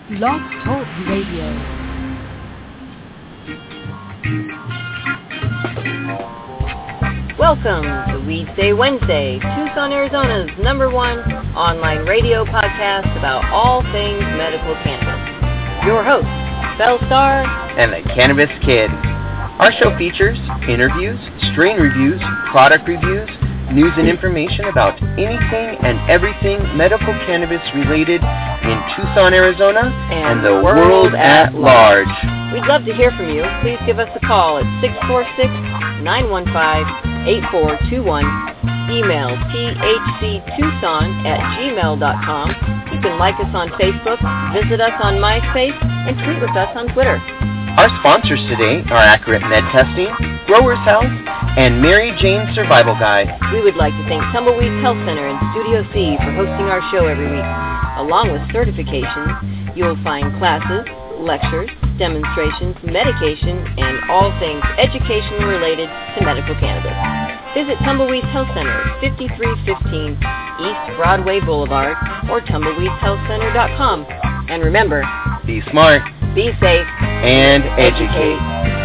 Blog Talk Radio. Welcome to Weedsday Wednesday, Tucson, Arizona's #1 online radio podcast about all things medical cannabis. Your host, Bellstar, and the Cannabis Kid. Our show features interviews, strain reviews, product reviews, news and information about anything and everything medical cannabis related in Tucson, Arizona, and the world at large. We'd love to hear from you. Please give us a call at 646-915-8421. Email thctucson@gmail.com. You can like us on Facebook, visit us on MySpace, and tweet with us on Twitter. Our sponsors today are Accurate Med Testing, Growers House, and Mary Jane Survival Guide. We would like to thank Tumbleweeds Health Center and Studio C for hosting our show every week. Along with certifications, you'll find classes, lectures, demonstrations, medication, and all things educational related to medical cannabis. Visit Tumbleweeds Health Center, 5315 East Broadway Boulevard, or tumbleweedshealthcenter.com. And remember, be smart, be safe, and educate.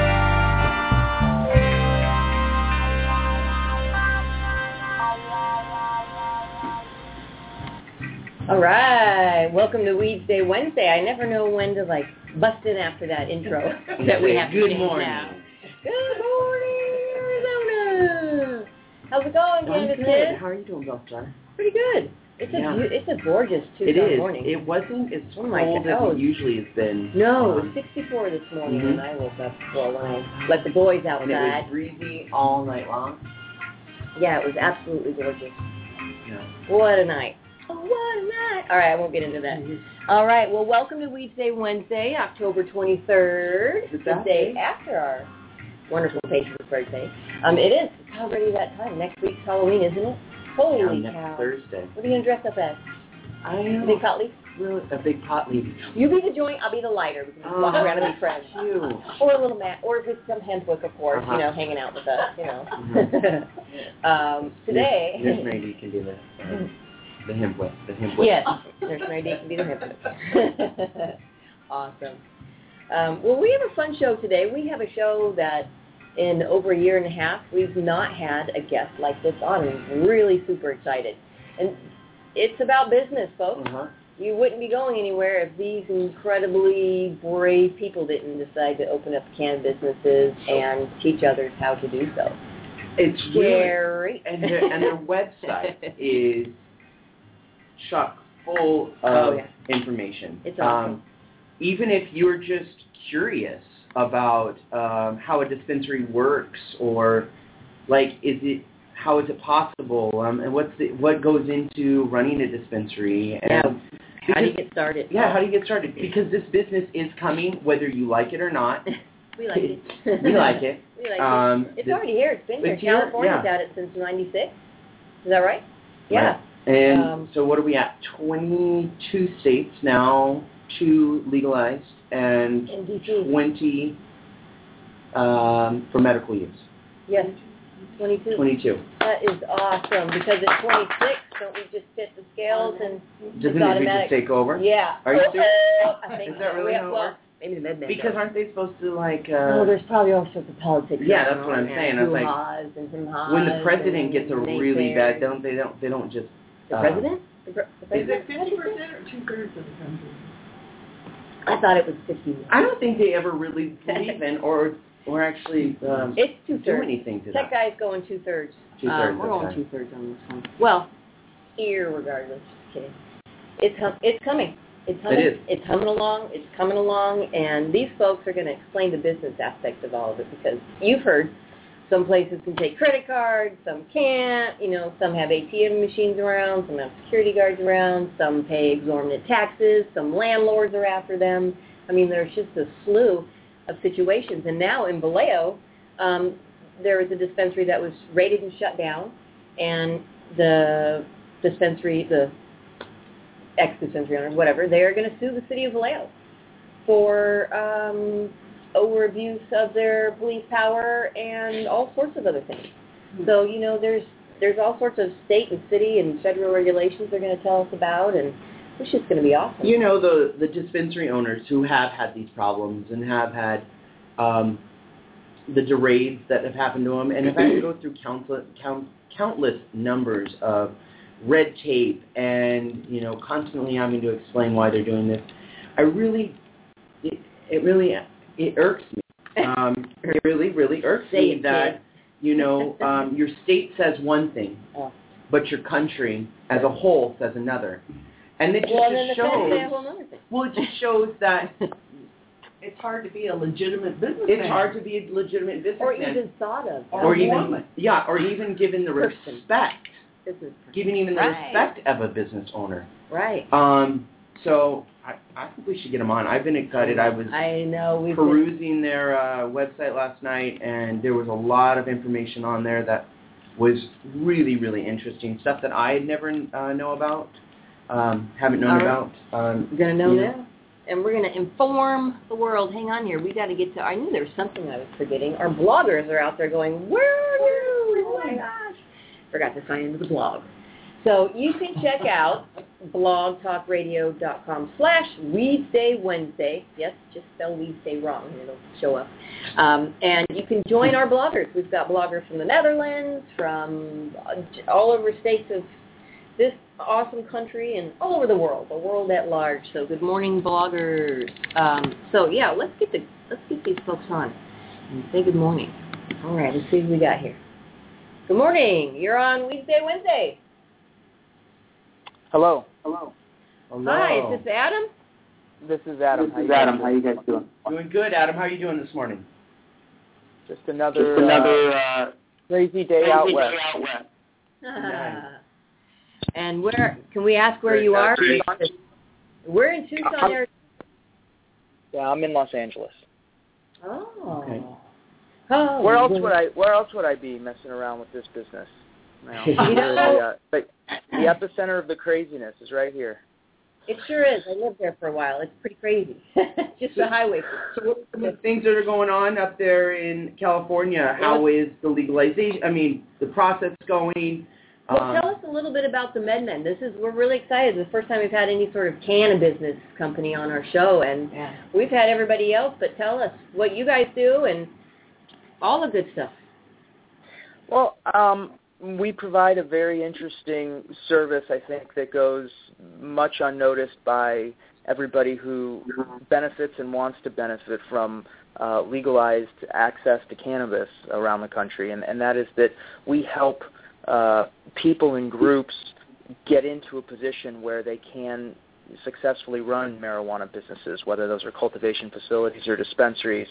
All right, welcome to Weedsday Wednesday. I never know when to bust in after that intro that we have. Good morning. Now. Good morning, Arizona. How's it going, Cannabis Good. Kid? How are you doing, Bellstar? Pretty good. It's a gorgeous Tucson morning. It wasn't as cold as God. it usually has been. No, it was 64 this morning when I woke up. Well, when I let the boys outside. And it was breezy all night long. Yeah, it was absolutely gorgeous. Yeah. What a night. Oh, what a night. All right, I won't get into that. All right, well, welcome to Weedsday Wednesday, October 23rd. Is the that day after our wonderful patient's birthday. It is. It's already that time. Next week's Halloween, isn't it? Holy next cow. Thursday. What are you going to dress up as? I know. Big pot leaf? Really, a big pot leaf. You be the joint, I'll be the lighter. We can just walk around and be friends. Cute. Or a little mat, or with some hempwick, of course, hanging out with us, Today... Nurse Mary D can do the hempwick. Yes, Nurse Mary D can be the hempwick. Awesome. Well, we have a fun show today. We have a show that in over a year and a half, we've not had a guest like this on. I'm really super excited. And it's about business, folks. You wouldn't be going anywhere if these incredibly brave people didn't decide to open up cannabis businesses and teach others how to do so. It's scary. And their website is chock full of information. It's awesome. Even if you're just curious about how a dispensary works, or how is it possible, and what goes into running a dispensary, and how do you get started? Yeah, how do you get started? Because this business is coming, whether you like it or not. We like it. We like it. We like it. It's already here. It's been here. California's had it since '96. Is that right? Yeah. Right. And so what are we at? 22 states now, 2 legalized, and 20 for medical use. Yes, 22. 22. That is awesome, because at 26, don't we just fit the scales and doesn't it just take over? Yeah. Are you serious? I think is that really how it works? Maybe the MedMen. Because aren't they supposed to there's probably all sorts of politics. Yeah, that's what I'm saying. I was like, when the president gets a really bad, they don't just. The president? Is it 50% or 2/3 of the country? I thought it was 51. I don't think they ever really believe in or actually it's 2/3. do anything to that. Tech guy's going 2/3. 2/3. We're going 2/3 on this one. Well, irregardless. Just kidding. It's coming. It's humming. It is. It's humming along. It's coming along, and these folks are going to explain the business aspect of all of it, because you've heard some places can take credit cards, some can't. Some have ATM machines around, some have security guards around, some pay exorbitant taxes, some landlords are after them. I mean, there's just a slew of situations. And now in Vallejo, there was a dispensary that was raided and shut down, and the dispensary, the ex-dispensary owners, whatever, they're going to sue the city of Vallejo for over abuse of their police power and all sorts of other things. So, there's all sorts of state and city and federal regulations they're going to tell us about, and It's just going to be awesome. You know, the dispensary owners who have had these problems and have had the derades that have happened to them, and have had to go through countless numbers of red tape and, you know, constantly having to explain why they're doing this. It irks me. It really irks me that, you know, your state says one thing, but your country as a whole says another. And it just shows that it's hard to be a legitimate businessman. It's hard to be a legitimate businessman. Or even thought of. Or even given the respect. Giving even the respect of a business owner. Right. So I think we should get them on. I've been excited. I was perusing their website last night, and there was a lot of information on there that was really, really interesting. Stuff that I had never know about, haven't known about. We're going to know now. And we're going to inform the world. Hang on here. We got to get to, I knew there was something I was forgetting. Our bloggers are out there going, where are you? Oh, my gosh. Forgot to sign into the blog. So you can check out blogtalkradio.com/WeedSayWednesday. Yes, just spell Wednesday wrong and it'll show up. And you can join our bloggers. We've got bloggers from the Netherlands, from all over states of this awesome country, and all over the world at large. So good morning, bloggers. Let's get these folks on and say good morning. All right, let's see who we got here. Good morning. You're on Wednesday. Hello. Hi, is this Adam? This is Adam. How you guys doing? Doing good, Adam. How are you doing this morning? Just another crazy day out west. And where, can we ask where you are? We're in Tucson, Arizona. Yeah, I'm in Los Angeles. Oh. Okay. Oh. Where else would I be messing around with this business? The epicenter of the craziness is right here. It sure is. I lived there for a while. It's pretty crazy. Just the highway. So what are some of the things that are going on up there in California? How is the legalization, the process going? Well, tell us a little bit about the MedMen. We're really excited. It's the first time we've had any sort of cannabis company on our show, and we've had everybody else, but tell us what you guys do and all the good stuff. Well, we provide a very interesting service, I think, that goes much unnoticed by everybody who benefits and wants to benefit from legalized access to cannabis around the country, and that is that we help people and groups get into a position where they can successfully run marijuana businesses, whether those are cultivation facilities or dispensaries.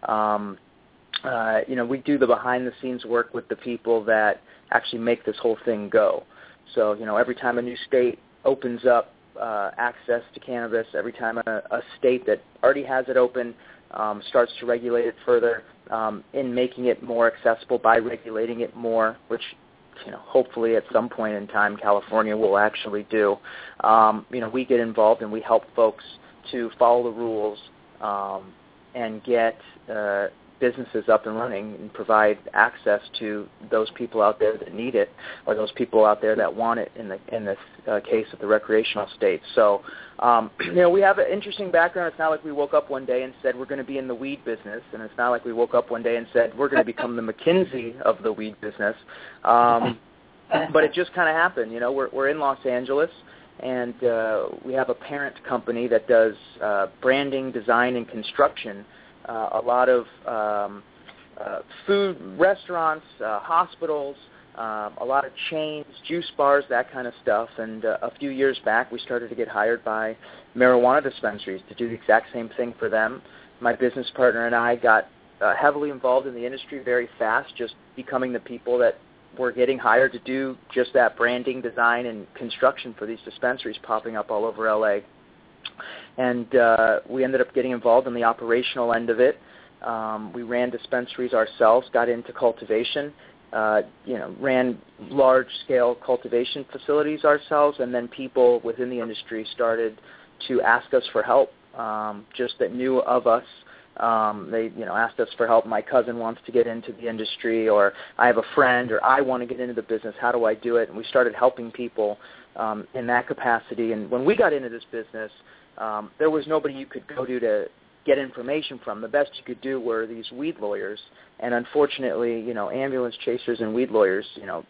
We do the behind-the-scenes work with the people that actually make this whole thing go. So, every time a new state opens up access to cannabis, every time a state that already has it open starts to regulate it further, in making it more accessible by regulating it more, which hopefully at some point in time California will actually do. We get involved and we help folks to follow the rules and get businesses up and running and provide access to those people out there that need it, or those people out there that want it in this case of the recreational state. So, we have an interesting background. It's not like we woke up one day and said we're going to be in the weed business, and it's not like we woke up one day and said we're going to become the McKinsey of the weed business. But it just kind of happened. We're in Los Angeles, and we have a parent company that does branding, design, and construction. A lot of food, restaurants, hospitals, a lot of chains, juice bars, that kind of stuff. And a few years back, we started to get hired by marijuana dispensaries to do the exact same thing for them. My business partner and I got heavily involved in the industry very fast, just becoming the people that were getting hired to do just that branding, design, and construction for these dispensaries popping up all over L.A., and we ended up getting involved in the operational end of it. We ran dispensaries ourselves, got into cultivation, ran large-scale cultivation facilities ourselves, and then people within the industry started to ask us for help, just that knew of us. They asked us for help. My cousin wants to get into the industry, or I have a friend, or I want to get into the business. How do I do it? And we started helping people in that capacity. And when we got into this business, there was nobody you could go to get information from. The best you could do were these weed lawyers, and unfortunately, ambulance chasers and weed lawyers,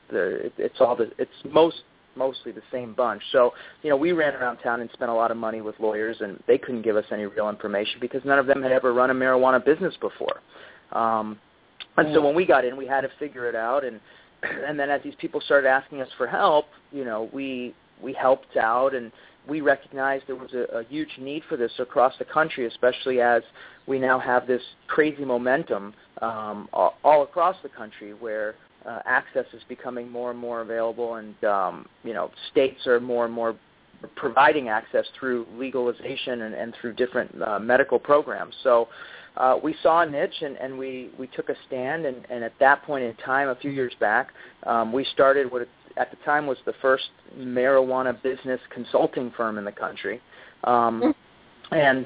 it's mostly the same bunch. So, we ran around town and spent a lot of money with lawyers, and they couldn't give us any real information because none of them had ever run a marijuana business before. And so when we got in, we had to figure it out, and then as these people started asking us for help, we helped out, and we recognized there was a huge need for this across the country, especially as we now have this crazy momentum all across the country where access is becoming more and more available, and states are more and more providing access through legalization and through different medical programs. So we saw a niche, and we took a stand, and at that point in time, a few years back, we started what at the time was the first marijuana business consulting firm in the country. And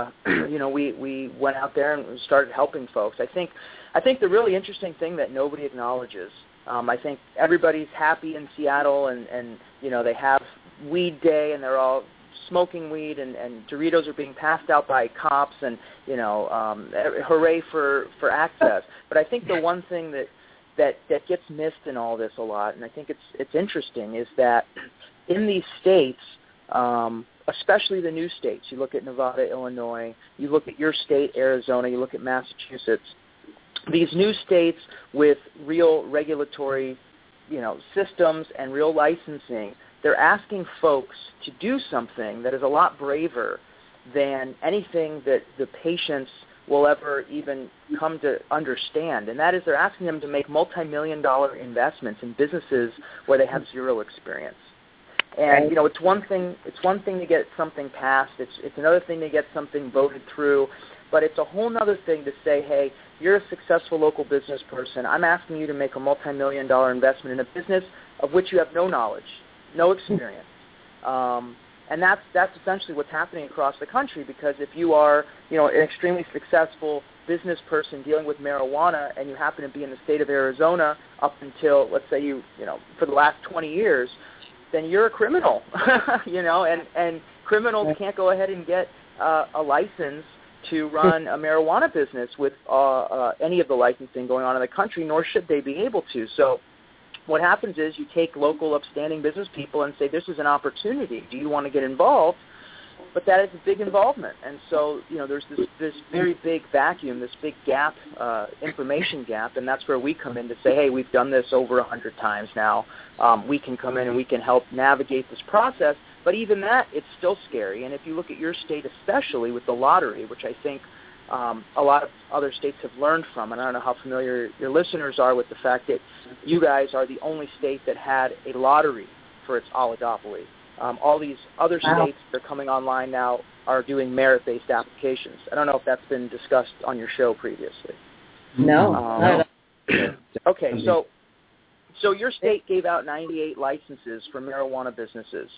we went out there and started helping folks. I think the really interesting thing that nobody acknowledges, I think everybody's happy in Seattle, and they have weed day, and they're all smoking weed, and Doritos are being passed out by cops, and hooray for access. But I think the one thing that gets missed in all this a lot, and I think it's interesting, is that in these states, especially the new states, you look at Nevada, Illinois, you look at your state, Arizona, you look at Massachusetts, these new states with real regulatory, systems and real licensing, they're asking folks to do something that is a lot braver than anything that the patients will ever even come to understand, and that is they're asking them to make multi-million-dollar investments in businesses where they have zero experience. And it's one thing to get something passed. It's another thing to get something voted through, but it's a whole other thing to say, hey, you're a successful local business person. I'm asking you to make a multi-million-dollar investment in a business of which you have no knowledge, no experience. And that's essentially what's happening across the country, because if you are, an extremely successful business person dealing with marijuana, and you happen to be in the state of Arizona up until, let's say for the last 20 years, then you're a criminal, and criminals can't go ahead and get a license to run a marijuana business with any of the licensing going on in the country, nor should they be able to. So what happens is you take local upstanding business people and say, this is an opportunity. Do you want to get involved? But that is a big involvement. And so, there's this very big vacuum, this big gap, information gap, and that's where we come in to say, hey, we've done this over 100 times now. We can come in and we can help navigate this process. But even that, it's still scary. And if you look at your state, especially with the lottery, which I think a lot of other states have learned from, and I don't know how familiar your listeners are with the fact that you guys are the only state that had a lottery for its oligopoly. All these other states that are coming online now are doing merit-based applications. I don't know if that's been discussed on your show previously. No. Okay, so your state gave out 98 licenses for marijuana businesses.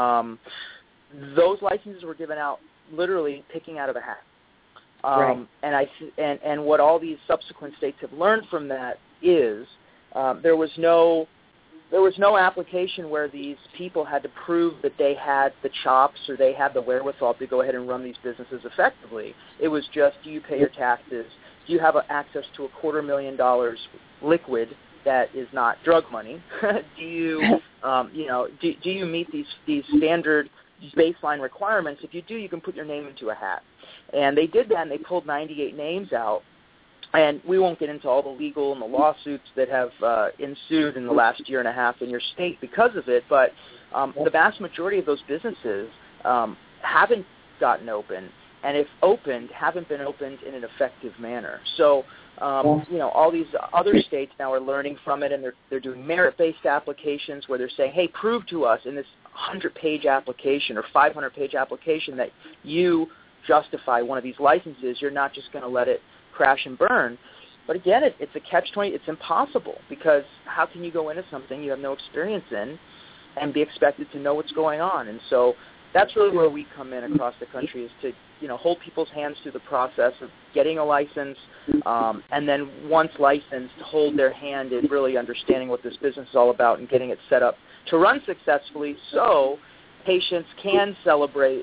Those licenses were given out literally picking out of a hat. Right. And what all these subsequent states have learned from that is there was no application where these people had to prove that they had the chops or they had the wherewithal to go ahead and run these businesses effectively. It was just, do you pay your taxes? Do you have access to $250,000 liquid that is not drug money? Do you, do you meet these standard baseline requirements? If you do, you can put your name into a hat. And they did that, and they pulled 98 names out. And we won't get into all the legal and the lawsuits that have ensued in the last year and a half in your state because of it, but the vast majority of those businesses haven't gotten open, and if opened, haven't been opened in an effective manner. So, all these other states now are learning from it, and they're doing merit-based applications where they're saying, hey, prove to us in this 100-page application or 500-page application that you justify one of these licenses. You're not just going to let it crash and burn. But again, it's a catch-20. It's impossible, because how can you go into something you have no experience in and be expected to know what's going on? And so that's really where we come in across the country, is to hold people's hands through the process of getting a license, and then once licensed, hold their hand in really understanding what this business is all about and getting it set up to run successfully so patients can celebrate,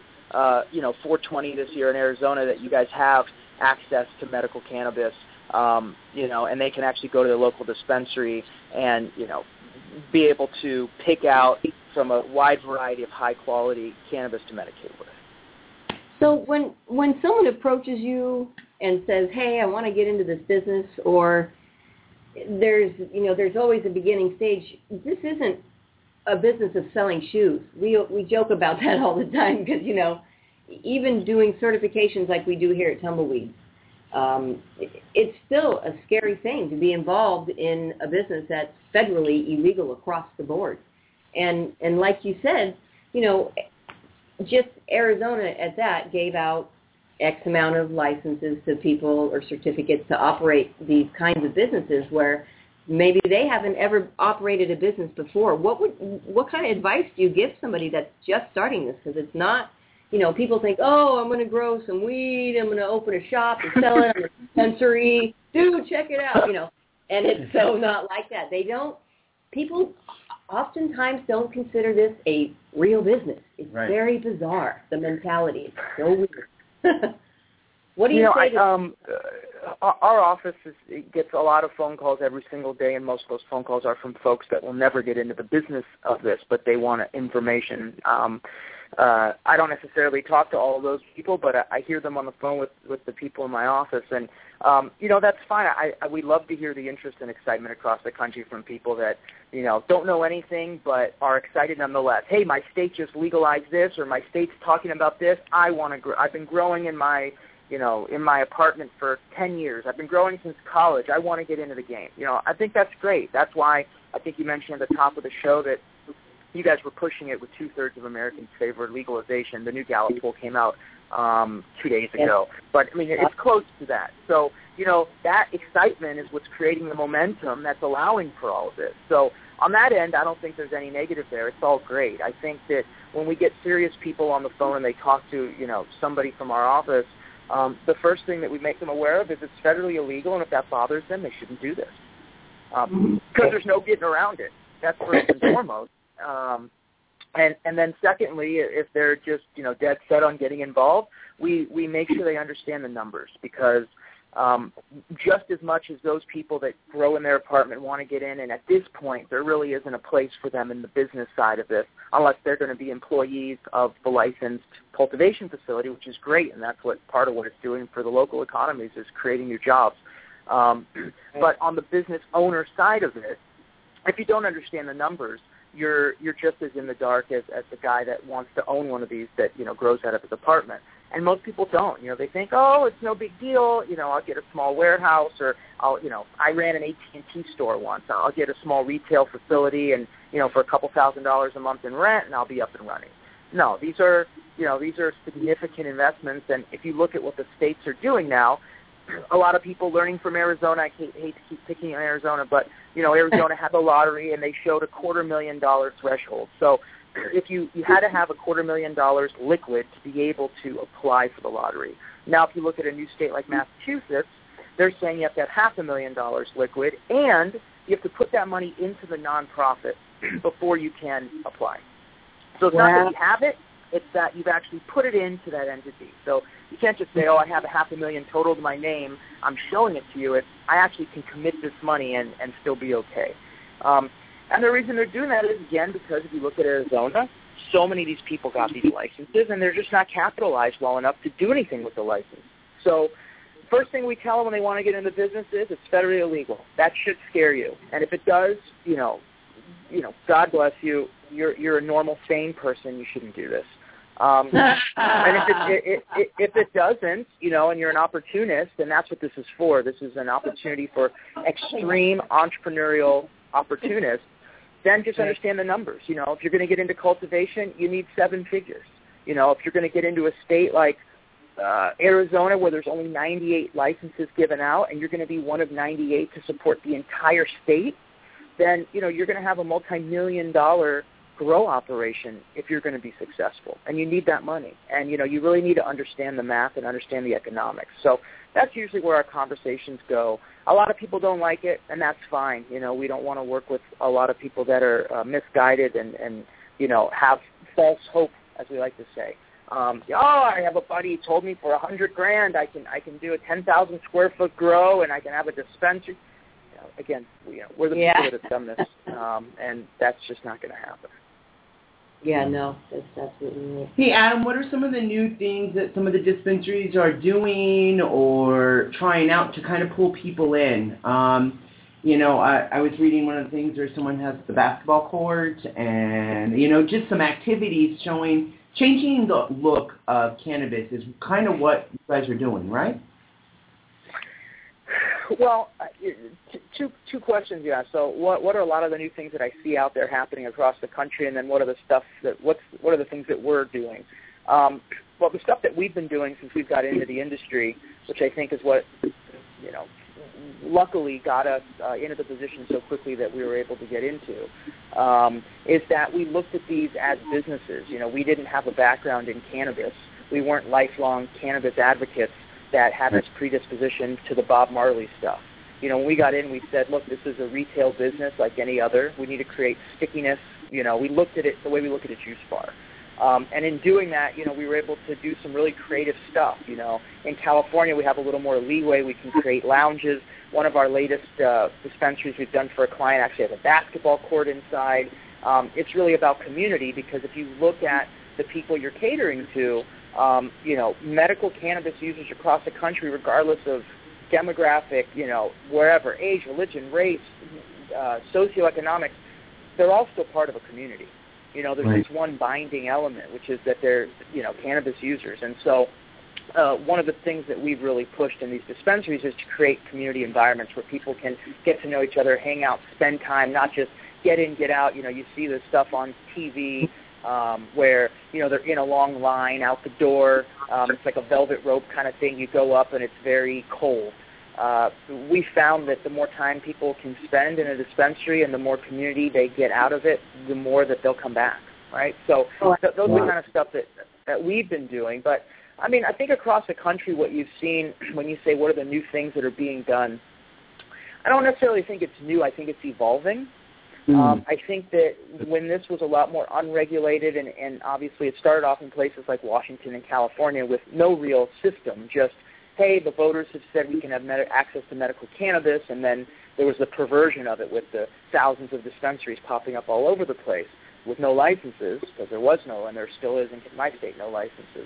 420 this year in Arizona, that you guys have access to medical cannabis, and they can actually go to their local dispensary and, be able to pick out from a wide variety of high-quality cannabis to medicate with. So when someone approaches you and says, hey, I want to get into this business, or there's always a beginning stage, this isn't a business of selling shoes. We joke about that all the time because, even doing certifications like we do here at Tumbleweed, it's still a scary thing to be involved in a business that's federally illegal across the board. And like you said, just Arizona at that gave out X amount of licenses to people or certificates to operate these kinds of businesses where maybe they haven't ever operated a business before. What kind of advice do you give somebody that's just starting this? Because it's not, people think, oh, I'm going to grow some weed, I'm going to open a shop and sell it, I'm a dispensary, dude, check it out, And it's so not like that. People oftentimes don't consider this a real business. It's very bizarre, the mentality. It's so weird. What do you say to our office gets a lot of phone calls every single day, and most of those phone calls are from folks that will never get into the business of this, but they want information. I don't necessarily talk to all of those people, but I hear them on the phone with the people in my office, and that's fine. We love to hear the interest and excitement across the country from people that don't know anything but are excited nonetheless. Hey, my state just legalized this, or my state's talking about this. I want to grow. I've been growing in my apartment for 10 years. I've been growing since college. I want to get into the game. I think that's great. That's why I think you mentioned at the top of the show that you guys were pushing it with 2/3 of Americans favor legalization. The new Gallup poll came out 2 days ago. But, it's close to that. So, that excitement is what's creating the momentum that's allowing for all of this. So on that end, I don't think there's any negative there. It's all great. I think that when we get serious people on the phone and they talk to, somebody from our office, the first thing that we make them aware of is it's federally illegal, and if that bothers them, they shouldn't do this. Because there's no getting around it. That's first and foremost. And then secondly, if they're just, dead set on getting involved, we make sure they understand the numbers, because just as much as those people that grow in their apartment want to get in, and at this point there really isn't a place for them in the business side of this unless they're going to be employees of the licensed cultivation facility, which is great, and that's what part of what it's doing for the local economies is creating new jobs. But on the business owner side of it, if you don't understand the numbers, you're just as in the dark as the guy that wants to own one of these that, grows out of his apartment. And most people don't. They think, oh, it's no big deal. I'll get a small warehouse, or I ran an AT&T store once. I'll get a small retail facility and, for a couple $1,000s a month in rent, and I'll be up and running. No, these are significant investments. And if you look at what the states are doing now, a lot of people learning from Arizona, I hate to keep picking on Arizona, but, Arizona had the lottery, and they showed a $250,000 threshold. So if you had to have a $250,000 liquid to be able to apply for the lottery. Now, if you look at a new state like Massachusetts, they're saying you have to have $500,000 liquid, and you have to put that money into the nonprofit before you can apply. So it's not that you have it, it's that you've actually put it into that entity. So you can't just say, oh, I have $500,000 total to my name, I'm showing it to you. It's I actually can commit this money and still be okay. And the reason they're doing that is, again, because if you look at Arizona, so many of these people got these licenses, and they're just not capitalized well enough to do anything with the license. So first thing we tell them when they want to get into business is it's federally illegal. That should scare you. And if it does, God bless you, you're a normal, sane person, you shouldn't do this. And if it doesn't, and you're an opportunist, then that's what this is for. This is an opportunity for extreme entrepreneurial opportunists. Then just understand the numbers. If you're going to get into cultivation, you need 7 figures. If you're going to get into a state like Arizona where there's only 98 licenses given out, and you're going to be one of 98 to support the entire state, then, you're going to have a multi-million-dollar grow operation if you're going to be successful, and you need that money. And, you know, you really need to understand the math and understand the economics. So that's usually where our conversations go. A lot of people don't like it, and that's fine. You know, we don't want to work with a lot of people that are misguided and, you know, have false hope, as we like to say. I have a buddy who told me for $100,000 I can do a 10,000 square foot grow and I can have a dispensary. You know, again, we're the people that have done this, and that's just not going to happen. Yeah, no, that's absolutely right. Hey, Adam, what are some of the new things that some of the dispensaries are doing or trying out to kind of pull people in? You know, I was reading one of the things where someone has the basketball court and, you know, just some activities changing the look of cannabis is kind of what you guys are doing, right? Well, two questions you asked. So what are a lot of the new things that I see out there happening across the country, and then what are the things that we're doing? Well, the stuff that we've been doing since we've got into the industry, which I think is what, you know, luckily got us into the position so quickly that we were able to get into, is that we looked at these as businesses. You know, we didn't have a background in cannabis. We weren't lifelong cannabis advocates that had this predisposition to the Bob Marley stuff. You know, when we got in, we said, look, this is a retail business like any other. We need to create stickiness. You know, we looked at it the way we look at a juice bar. And in doing that, you know, we were able to do some really creative stuff. You know, in California, we have a little more leeway. We can create lounges. One of our latest dispensaries we've done for a client actually has a basketball court inside. It's really about community, because if you look at the people you're catering to, you know, medical cannabis users across the country, regardless of demographic, you know, wherever, age, religion, race, socioeconomics, they're all still part of a community. You know, there's this one binding element, which is that they're, you know, cannabis users. And so one of the things that we've really pushed in these dispensaries is to create community environments where people can get to know each other, hang out, spend time, not just get in, get out. You know, you see this stuff on TV where, you know, they're in a long line out the door. It's like a velvet rope kind of thing. You go up and it's very cold. We found that the more time people can spend in a dispensary and the more community they get out of it, the more that they'll come back, right? So those are the kind of stuff that we've been doing. But, I mean, I think across the country what you've seen when you say what are the new things that are being done, I don't necessarily think it's new. I think it's evolving. I think that when this was a lot more unregulated, and obviously it started off in places like Washington and California with no real system, just, hey, the voters have said we can have access to medical cannabis, and then there was the perversion of it with the thousands of dispensaries popping up all over the place with no licenses, because there was no, and there still is in my state, no licenses.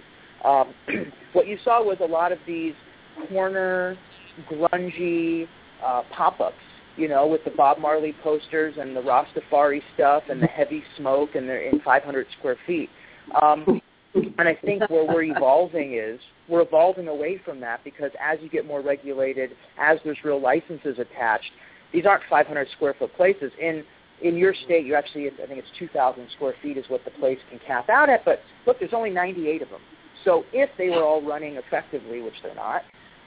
What you saw was a lot of these corner, grungy pop-ups, you know, with the Bob Marley posters and the Rastafari stuff and the heavy smoke, and they're in 500 square feet. And I think where we're evolving away from that, because as you get more regulated, as there's real licenses attached, these aren't 500 square foot places. In your state, you actually, I think it's 2,000 square feet is what the place can cap out at, but look, there's only 98 of them. So if they were all running effectively, which they're not,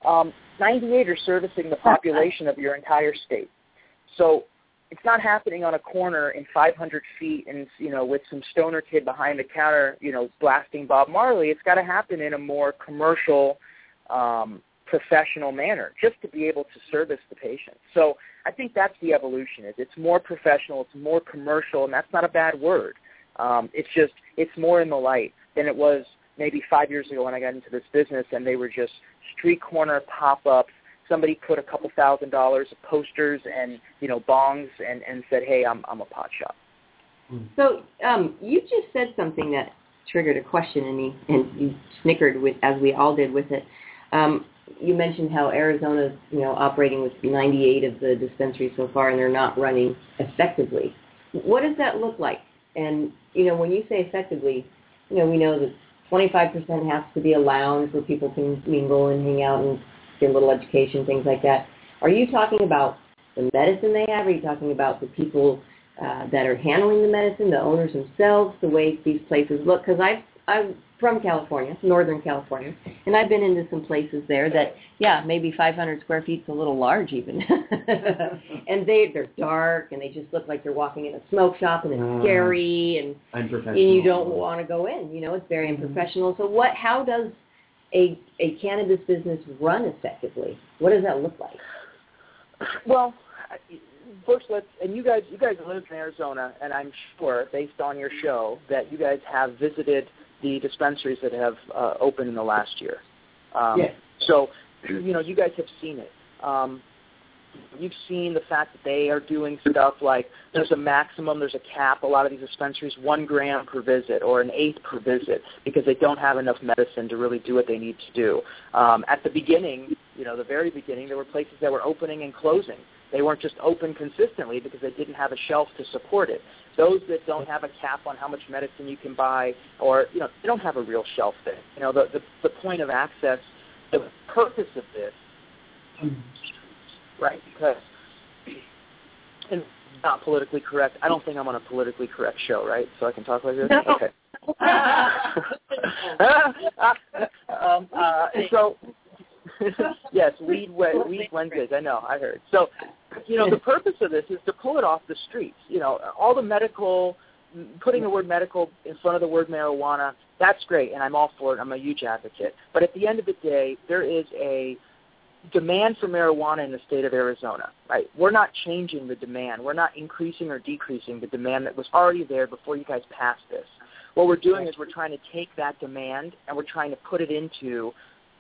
98 are servicing the population of your entire state. So it's not happening on a corner in 500 feet and, you know, with some stoner kid behind the counter, you know, blasting Bob Marley. It's got to happen in a more commercial, professional manner just to be able to service the patient. So I think that's the evolution. It's more professional, it's more commercial, and that's not a bad word. It's more in the light than it was maybe 5 years ago when I got into this business, and they were just street corner pop-ups. Somebody put a couple $1,000 of posters and, you know, bongs and said, hey, I'm a pot shop. So you just said something that triggered a question in me, and you snickered with, as we all did with it. You mentioned how Arizona's, you know, operating with 98 of the dispensaries so far, and they're not running effectively. What does that look like? And, you know, when you say effectively, you know, we know that 25% has to be a lounge where people can mingle and hang out and get a little education, things like that. Are you talking about the medicine they have? Are you talking about the people that are handling the medicine, the owners themselves, the way these places look? Because I've from California, Northern California, and I've been into some places there that, maybe 500 square feet's a little large even. And they're dark, and they just look like you're walking in a smoke shop, and it's scary, and you don't want to go in. It's very unprofessional. So how does a cannabis business run effectively? What does that look like? Well, first, and you guys live in Arizona, and I'm sure, based on your show, that you guys have visited the dispensaries that have opened in the last year. Yes. So, you guys have seen it. You've seen the fact that they are doing stuff like there's a maximum, there's a cap. A lot of these dispensaries, 1 gram per visit or an eighth per visit because they don't have enough medicine to really do what they need to do. At the beginning, the very beginning, there were places that were opening and closing. They weren't just open consistently because they didn't have a shelf to support it. Those that don't have a cap on how much medicine you can buy, or they don't have a real shelf there. The point of access, the purpose of this, right? Because it's not politically correct. I don't think I'm on a politically correct show, right? So I can talk like this. No. Okay. So. Yes, Weed Wednesdays. I know. I heard. So, the purpose of this is to pull it off the streets. All the medical, putting the word medical in front of the word marijuana, that's great, and I'm all for it. I'm a huge advocate. But at the end of the day, there is a demand for marijuana in the state of Arizona, right? We're not changing the demand. We're not increasing or decreasing the demand that was already there before you guys passed this. What we're doing is we're trying to take that demand and we're trying to put it into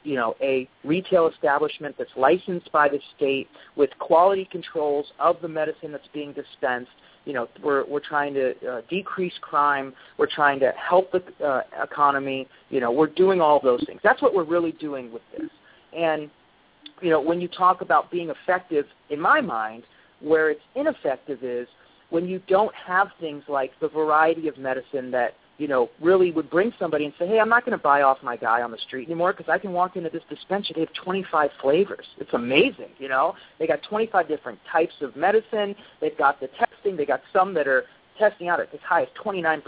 a retail establishment that's licensed by the state with quality controls of the medicine that's being dispensed. We're trying to decrease crime. We're trying to help the economy. We're doing all those things. That's what we're really doing with this. And, when you talk about being effective, in my mind, where it's ineffective is when you don't have things like the variety of medicine that really would bring somebody and say, hey, I'm not going to buy off my guy on the street anymore because I can walk into this dispensary. They have 25 flavors. It's amazing, They got 25 different types of medicine. They've got the testing. They got some that are testing out at as high as 29%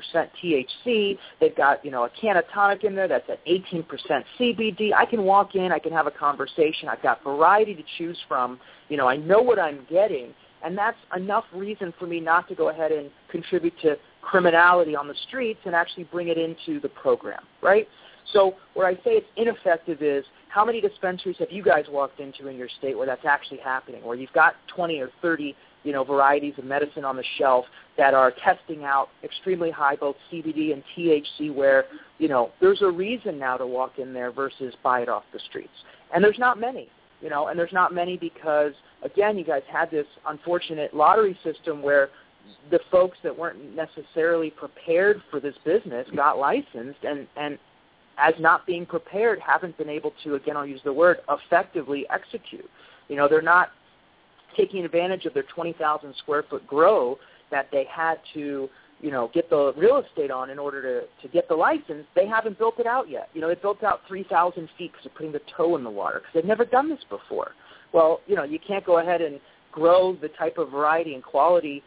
THC. They've got, a can of tonic in there that's at 18% CBD. I can walk in. I can have a conversation. I've got variety to choose from. I know what I'm getting. And that's enough reason for me not to go ahead and contribute to criminality on the streets and actually bring it into the program, right? So where I say it's ineffective is how many dispensaries have you guys walked into in your state where that's actually happening, where you've got 20 or 30, varieties of medicine on the shelf that are testing out extremely high both CBD and THC where, there's a reason now to walk in there versus buy it off the streets. And there's not many. And there's not many because, again, you guys had this unfortunate lottery system where the folks that weren't necessarily prepared for this business got licensed and as not being prepared haven't been able to, again, I'll use the word, effectively execute. They're not taking advantage of their 20,000 square foot grow that they had to, get the real estate on in order to get the license. They haven't built it out yet. They built out 3,000 feet because they're putting the toe in the water because they've never done this before. Well, you can't go ahead and grow the type of variety and quality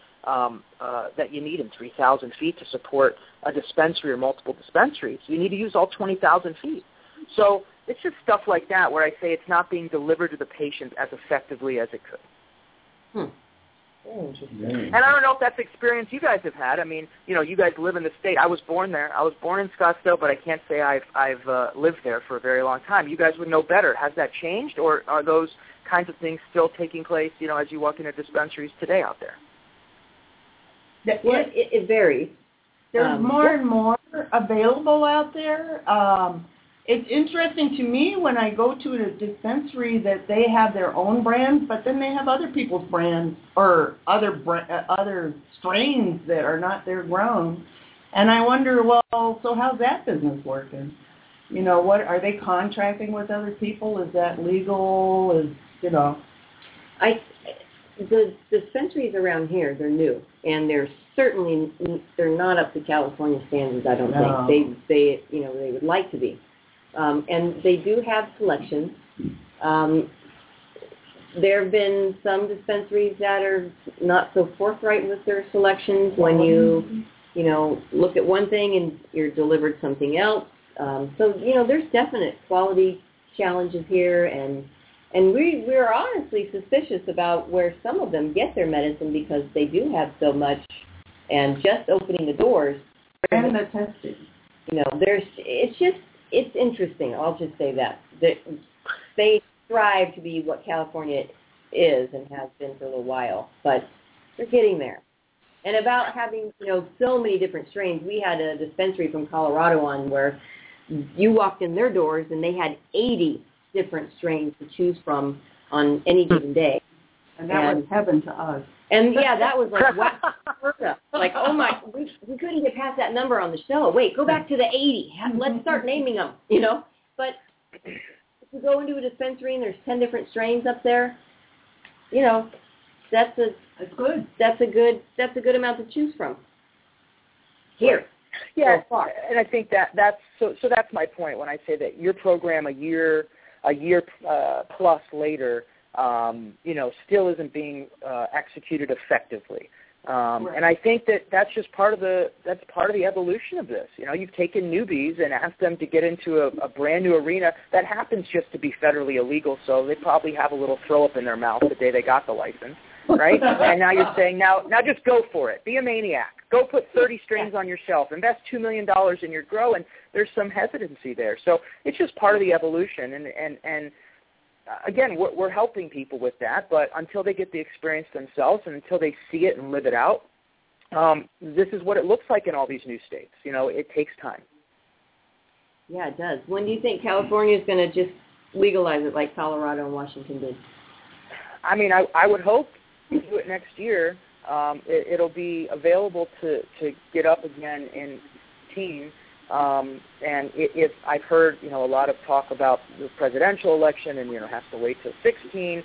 that you need in 3,000 feet to support a dispensary or multiple dispensaries. You need to use all 20,000 feet. So it's just stuff like that where I say it's not being delivered to the patient as effectively as it could. And I don't know if that's the experience you guys have had. I mean, you guys live in the state. I was born there. I was born in Scottsdale, but I can't say I've lived there for a very long time. You guys would know better. Has that changed, or are those kinds of things still taking place, as you walk into dispensaries today out there? Well, it varies. There's more and more available out there. It's interesting to me when I go to a dispensary that they have their own brands, but then they have other people's brands or other strains that are not their grown. And I wonder, well, so how's that business working? What are they contracting with other people? Is that legal? The dispensaries around here, they're new, and they're not up to California standards. I don't think they would like to be, and they do have selections. There have been some dispensaries that are not so forthright with their selections. When you look at one thing and you're delivered something else, So, there's definite quality challenges here, and we're honestly suspicious about where some of them get their medicine because they do have so much, and just opening the doors. And the testing. It's interesting. I'll just say that they strive to be what California is and has been for a little while, but they're getting there. And about having, so many different strains, we had a dispensary from Colorado on where you walked in their doors and they had 80 different strains to choose from on any given day. And that was heaven to us. And yeah, that was like, wow. Like, oh my, we couldn't get past that number on the show. Wait, go back to the 80. Let's start naming them, But if you go into a dispensary and there's 10 different strains up there, that's good. That's a good amount to choose from. Here. Yeah, and I think that's my point when I say that your program a year plus later, still isn't being executed effectively. Right. And I think that's just part of the evolution of this. You've taken newbies and asked them to get into a brand new arena that happens just to be federally illegal, so they probably have a little throw up in their mouth the day they got the license, right? And now you're saying, now just go for it. Be a maniac. Go put 30 strains on your shelf. Invest $2 million in your grow, and there's some hesitancy there. So it's just part of the evolution, and again, we're helping people with that, but until they get the experience themselves and until they see it and live it out, this is what it looks like in all these new states. It takes time. Yeah, it does. When do you think California is going to just legalize it like Colorado and Washington did? I mean, I would hope to do it next year. It'll be available to get up again in teens. And if I've heard, a lot of talk about the presidential election and, has to wait till 16,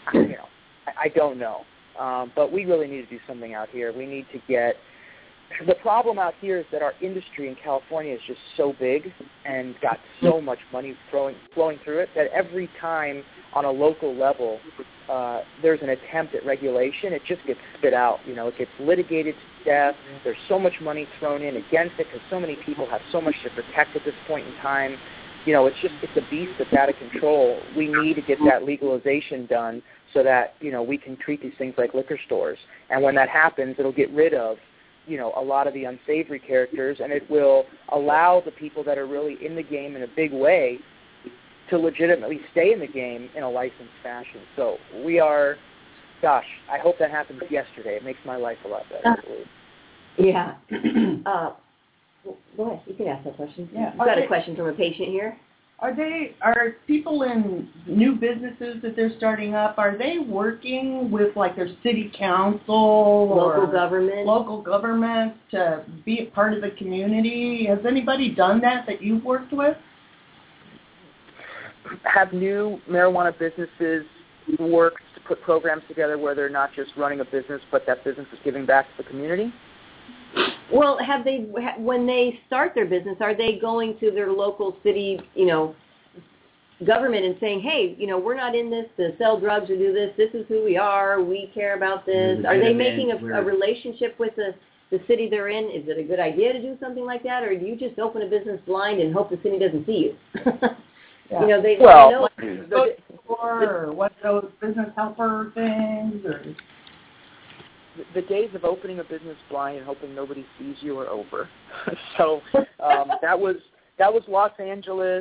I don't know. But we really need to do something out here. We need to get – the problem out here is that our industry in California is just so big and got so much money flowing through it that every time on a local level there's an attempt at regulation, it just gets spit out. It gets litigated to death. There's so much money thrown in against it because so many people have so much to protect at this point in time. It's a beast that's out of control. We need to get that legalization done so that, we can treat these things like liquor stores. And when that happens, it'll get rid of, a lot of the unsavory characters, and it will allow the people that are really in the game in a big way to legitimately stay in the game in a licensed fashion. So I hope that happens yesterday. It makes my life a lot better. Yeah. Go ahead. You can ask that question. Yeah. I've got a question from a patient here. Are people in new businesses that they're starting up, are they working with like their city council local government to be a part of the community? Has anybody done that you've worked with? Have new marijuana businesses worked to put programs together where they're not just running a business, but that business is giving back to the community? Well, when they start their business, are they going to their local city, government and saying, hey, we're not in this to sell drugs or do this. This is who we are. We care about this. Are they making a relationship with the city they're in? Is it a good idea to do something like that, or do you just open a business blind and hope the city doesn't see you? Yeah. They know or what those business helper things or. The days of opening a business blind and hoping nobody sees you are over. So that was Los Angeles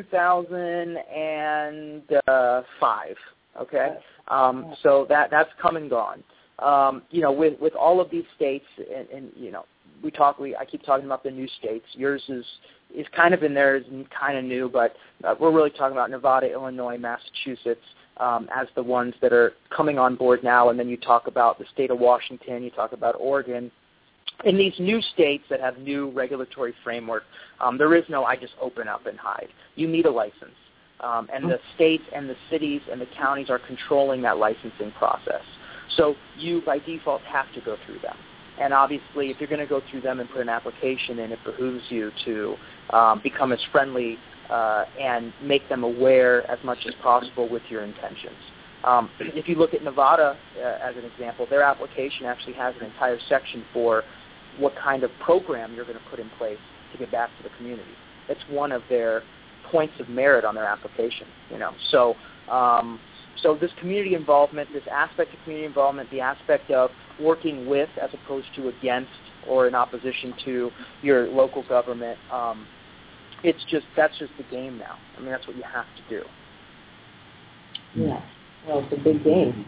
2005. Okay, so that's come and gone. With all of these states, and I keep talking about the new states. Yours is kind of in there, is kind of new, but we're really talking about Nevada, Illinois, Massachusetts. As the ones that are coming on board now, and then you talk about the state of Washington, you talk about Oregon. In these new states that have new regulatory framework, there is no I just open up and hide. You need a license. And the states and the cities and the counties are controlling that licensing process. So you, by default, have to go through them. And obviously, if you're going to go through them and put an application in, it behooves you to become as friendly and make them aware as much as possible with your intentions. If you look at Nevada as an example, their application actually has an entire section for what kind of program you're going to put in place to get back to the community. It's one of their points of merit on their application. So this community involvement, this aspect of community involvement, the aspect of working with as opposed to against or in opposition to your local government, that's just the game now. I mean, that's what you have to do. Yeah. Well, it's a big game.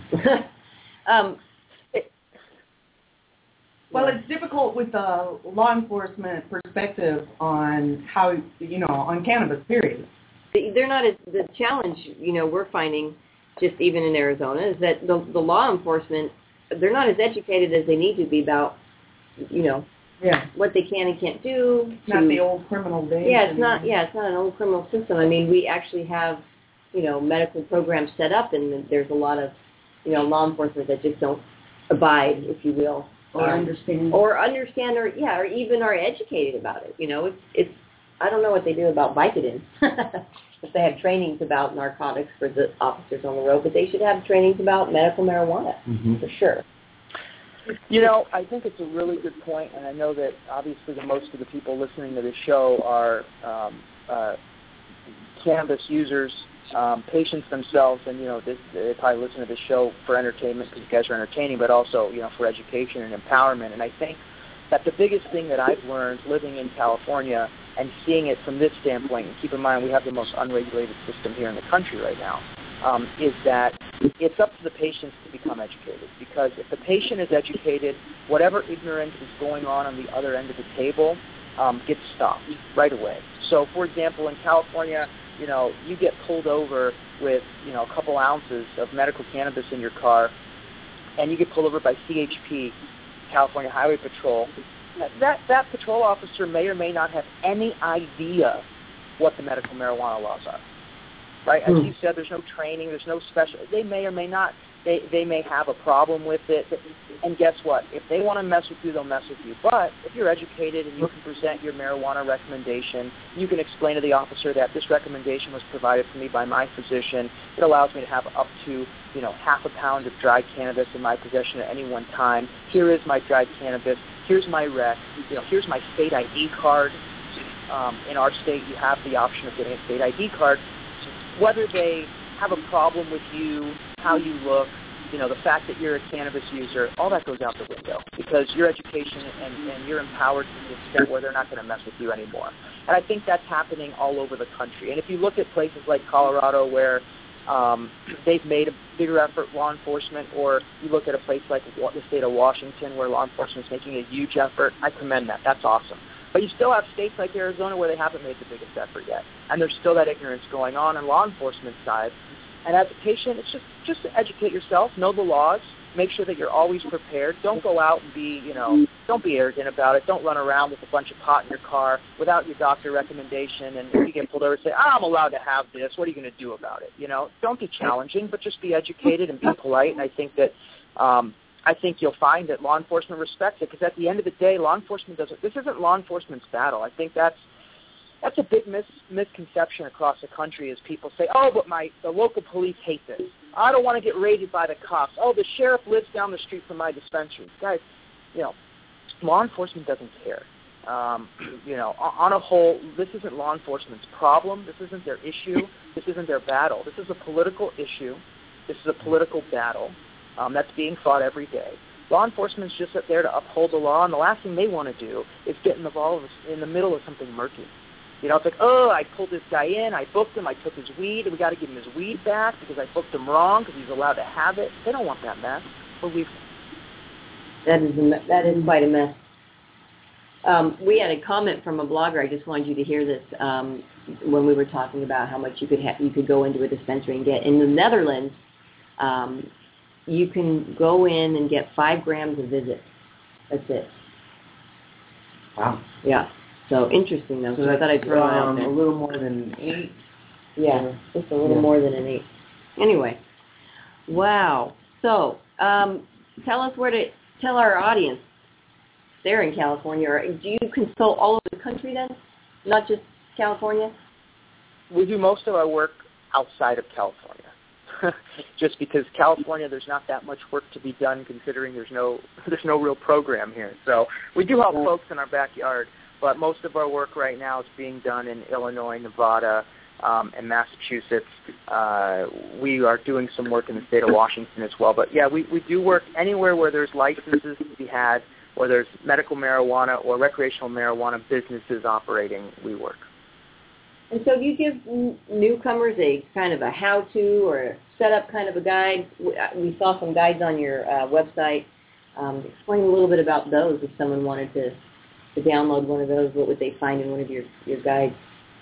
Well, it's difficult with the law enforcement perspective on how, on cannabis, period. They're not as, the challenge, we're finding, just even in Arizona, is that the law enforcement, they're not as educated as they need to be about, what they can and can't do. It's not the old criminal days. Yeah, it's not an old criminal system. I mean, we actually have, medical programs set up, and there's a lot of, law enforcement that just don't abide, if you will. Or understand, or even are educated about it. It's I don't know what they do about Vicodin. If they have trainings about narcotics for the officers on the road, but they should have trainings about medical marijuana, for sure. I think it's a really good point, and I know that obviously most of the people listening to this show are cannabis users, patients themselves, and they probably listen to this show for entertainment because you guys are entertaining, but also for education and empowerment. And I think that the biggest thing that I've learned living in California and seeing it from this standpoint, and keep in mind we have the most unregulated system here in the country right now, is that it's up to the patients to become educated. Because if the patient is educated, whatever ignorance is going on the other end of the table gets stopped right away. So, for example, in California, you get pulled over with, a couple ounces of medical cannabis in your car, and you get pulled over by CHP, California Highway Patrol. That patrol officer may or may not have any idea what the medical marijuana laws are. Right? As you said, there's no training, there's no special. They may or may not. They may have a problem with it. And guess what? If they want to mess with you, they'll mess with you. But if you're educated and you can present your marijuana recommendation, you can explain to the officer that this recommendation was provided for me by my physician. It allows me to have up to, half a pound of dried cannabis in my possession at any one time. Here is my dried cannabis. Here's my rec. Here's my state ID card. In our state, you have the option of getting a state ID card. Whether they have a problem with you, how you look, the fact that you're a cannabis user, all that goes out the window because your education and you're empowered to the extent where they're not going to mess with you anymore. And I think that's happening all over the country. And if you look at places like Colorado where they've made a bigger effort, law enforcement, or you look at a place like the state of Washington where law enforcement is making a huge effort, I commend that. That's awesome. But you still have states like Arizona where they haven't made the biggest effort yet. And there's still that ignorance going on law enforcement side. And as a patient, it's just to educate yourself, know the laws, make sure that you're always prepared. Don't go out and be, don't be arrogant about it. Don't run around with a bunch of pot in your car without your doctor recommendation. And if you get pulled over, say, I'm allowed to have this. What are you going to do about it? Don't be challenging, but just be educated and be polite. And I think that you'll find that law enforcement respects it because at the end of the day, law enforcement doesn't. This isn't law enforcement's battle. I think that's a big misconception across the country is people say, but the local police hate this. I don't want to get raided by the cops. The sheriff lives down the street from my dispensary. Guys, law enforcement doesn't care. On a whole, this isn't law enforcement's problem. This isn't their issue. This isn't their battle. This is a political issue. This is a political battle that's being fought every day. Law enforcement is just up there to uphold the law, and the last thing they want to do is get involved in the middle of something murky. It's like, I pulled this guy in, I booked him, I took his weed, and we got to give him his weed back because I booked him wrong because he's allowed to have it. They don't want that mess. Believe me. That is quite a mess. We had a comment from a blogger. I just wanted you to hear this when we were talking about how much you could go into a dispensary and get. In the Netherlands, you can go in and get 5 grams a visit. That's it. Wow. Yeah. So interesting, though. So I thought I'd throw it out there. A little more than 8. Yeah, just a little more than an 8. Anyway, wow. So tell our audience. They're in California. Do you consult all over the country then, not just California? We do most of our work outside of California. Just because California, there's not that much work to be done considering there's no real program here. So we do help folks in our backyard. but most of our work right now is being done in Illinois, Nevada, and Massachusetts. We are doing some work in the state of Washington as well. But, yeah, we do work anywhere where there's licenses to be had, where there's medical marijuana or recreational marijuana businesses operating, we work. And so do you give newcomers a kind of a how-to or a setup kind of a guide? We saw some guides on your website. Explain a little bit about those. If someone wanted to download one of those, what would they find in one of your guides?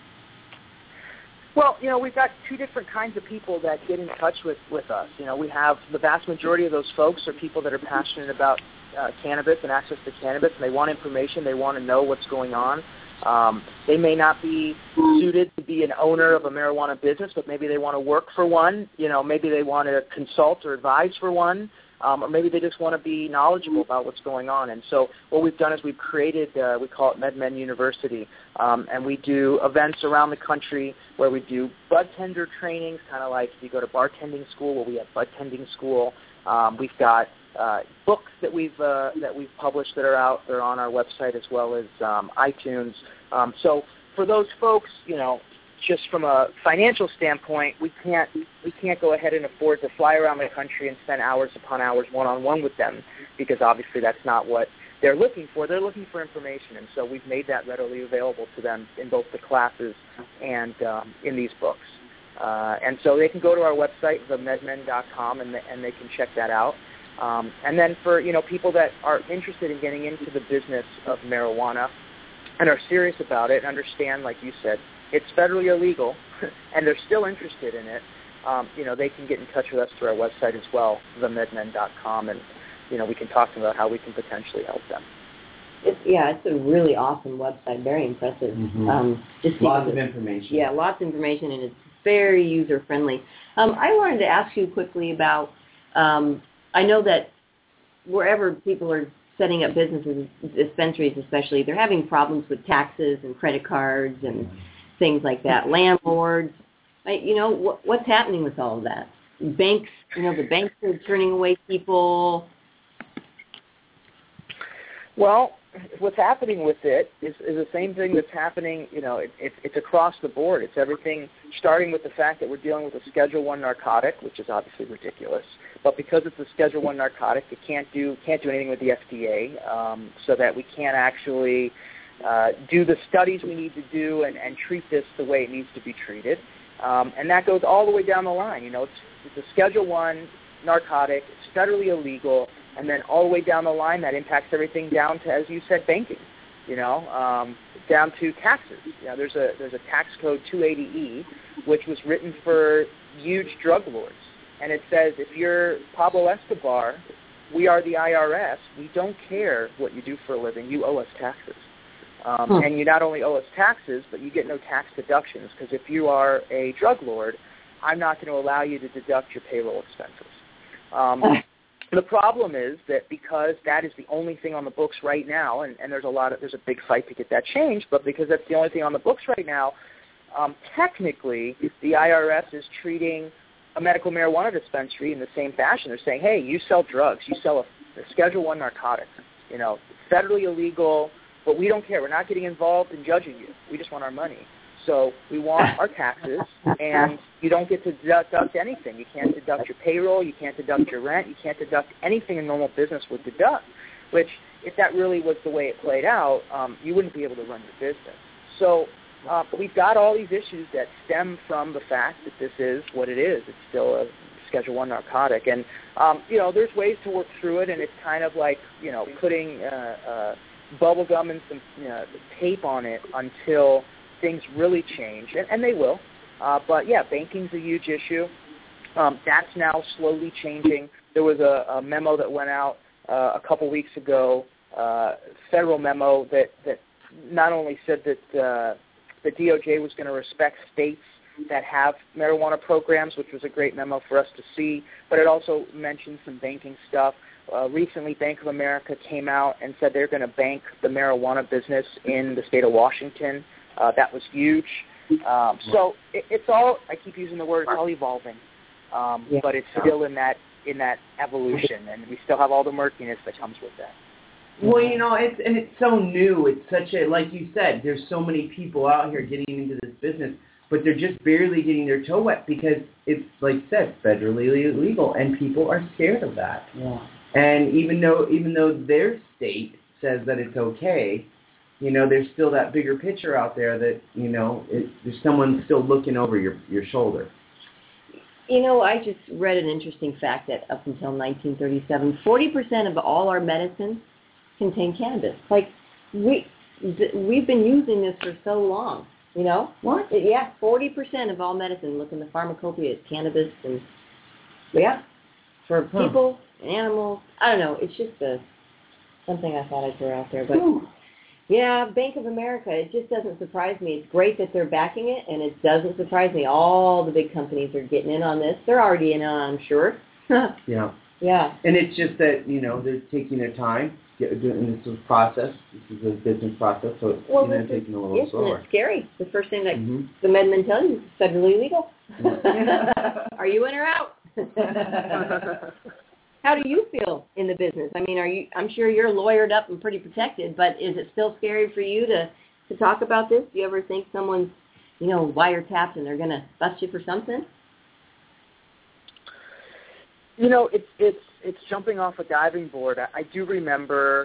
Well, we've got two different kinds of people that get in touch with us. We have the vast majority of those folks are people that are passionate about cannabis and access to cannabis, and they want information. They want to know what's going on. They may not be suited to be an owner of a marijuana business, but maybe they want to work for one. Maybe they want to consult or advise for one, or maybe they just want to be knowledgeable about what's going on. And so what we've done is we've created, we call it MedMen University, and we do events around the country where we do bud tender trainings, kind of like you go to bartending school, where we have bud tending school. We've got books that we've published that are out there on our website, as well as iTunes. So for those folks, just from a financial standpoint, we can't go ahead and afford to fly around the country and spend hours upon hours one-on-one with them, because obviously that's not what they're looking for. They're looking for information, and so we've made that readily available to them in both the classes and in these books. And so they can go to our website, themedmen.com, and they can check that out. And then for people that are interested in getting into the business of marijuana and are serious about it and understand, like you said, it's federally illegal, and they're still interested in it, they can get in touch with us through our website as well, themedmen.com, and we can talk to them about how we can potentially help them. It's a really awesome website, very impressive. Mm-hmm. Just lots of information. Yeah, lots of information, and it's very user-friendly. I wanted to ask you quickly about, I know that wherever people are setting up businesses, dispensaries especially, they're having problems with taxes and credit cards and things like that. Landlords, what's happening with all of that? Banks, the banks are turning away people. Well, what's happening with it is the same thing that's happening, it's across the board. It's everything, starting with the fact that we're dealing with a Schedule I narcotic, which is obviously ridiculous. But because it's a Schedule I narcotic, it can't do anything with the FDA, so that we can't actually do the studies we need to do and treat this the way it needs to be treated. And that goes all the way down the line. It's a Schedule I narcotic, it's federally illegal, and then all the way down the line that impacts everything down to, as you said, banking, down to taxes. There's a tax code 280E, which was written for huge drug lords. And it says, if you're Pablo Escobar, we are the IRS. We don't care what you do for a living. You owe us taxes. And you not only owe us taxes, but you get no tax deductions, because if you are a drug lord, I'm not going to allow you to deduct your payroll expenses. The problem is that because that is the only thing on the books right now, and there's a big fight to get that changed, but because that's the only thing on the books right now, technically the IRS is treating a medical marijuana dispensary in the same fashion. They're saying, hey, you sell drugs, you sell a Schedule I narcotic, federally illegal, but we don't care. We're not getting involved in judging you. We just want our money. So we want our taxes, and you don't get to deduct anything. You can't deduct your payroll. You can't deduct your rent. You can't deduct anything a normal business would deduct, which if that really was the way it played out, you wouldn't be able to run your business. So we've got all these issues that stem from the fact that this is what it is. It's still a Schedule I narcotic. And, there's ways to work through it, and it's kind of like, putting bubble gum and some tape on it until things really change, and they will. But, yeah, banking's a huge issue. That's now slowly changing. There was a memo that went out a couple weeks ago, federal memo that not only said that the DOJ was going to respect states that have marijuana programs, which was a great memo for us to see, but it also mentioned some banking stuff. Recently, Bank of America came out and said they're going to bank the marijuana business in the state of Washington. That was huge. So it's all, I keep using the word, it's all evolving, but it's still in that evolution, and we still have all the murkiness that comes with that. Well, it's so new. It's such a, like you said, there's so many people out here getting into this business, but they're just barely getting their toe wet because it's, like you said, federally illegal, and people are scared of that. Yeah. And even though their state says that it's okay, there's still that bigger picture out there that, there's someone still looking over your shoulder. I just read an interesting fact that up until 1937, 40% of all our medicines contain cannabis. Like, we've been using this for so long, What? Yeah, 40% of all medicine, look in the pharmacopoeia, is cannabis. And, yeah, for people, animals, I don't know. It's just something I thought I'd throw out there. But, yeah, Bank of America, it just doesn't surprise me. It's great that they're backing it, and it doesn't surprise me. All the big companies are getting in on this. They're already in on, I'm sure. Yeah. Yeah. And it's just that, they're taking their time. Doing this process. This is a business process, so it's taking a little slower. It's scary. The first thing that the medmen tell you is federally illegal. Are you in or out? How do you feel in the business? I mean, I'm sure you're lawyered up and pretty protected, but is it still scary for you to talk about this? Do you ever think someone's, wiretapped and they're going to bust you for something? It's jumping off a diving board. I do remember,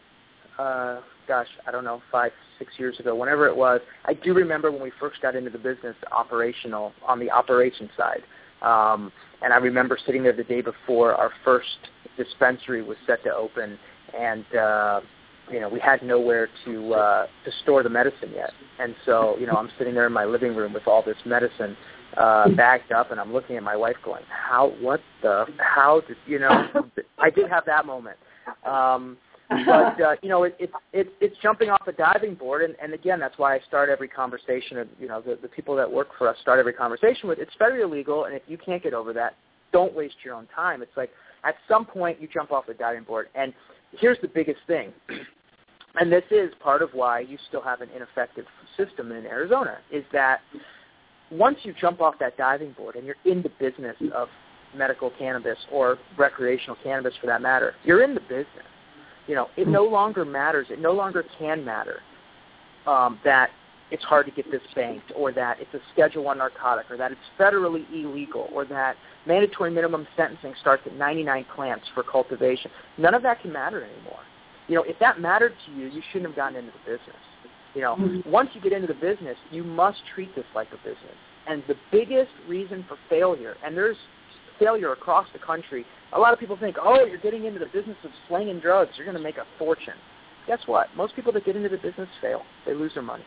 I don't know, 5-6 years ago, whenever it was, I do remember when we first got into the business on the operation side. And I remember sitting there the day before our first dispensary was set to open, and we had nowhere to store the medicine yet. And so, I'm sitting there in my living room with all this medicine bagged up, and I'm looking at my wife going, how did, I did have that moment. But, it's jumping off a diving board, and again, that's why I start every conversation, the people that work for us start every conversation with, it's very illegal, and if you can't get over that, don't waste your own time. It's like, at some point, you jump off the diving board, and here's the biggest thing, and this is part of why you still have an ineffective system in Arizona, is that once you jump off that diving board and you're in the business of medical cannabis or recreational cannabis for that matter, you're in the business. It no longer matters. It no longer can matter that it's hard to get this banked, or that it's a Schedule I narcotic, or that it's federally illegal, or that mandatory minimum sentencing starts at 99 plants for cultivation. None of that can matter anymore. If that mattered to you, you shouldn't have gotten into the business. Once you get into the business, you must treat this like a business. And the biggest reason for failure, and there's failure across the country, a lot of people think, you're getting into the business of slinging drugs, you're going to make a fortune. Guess what? Most people that get into the business fail. They lose their money.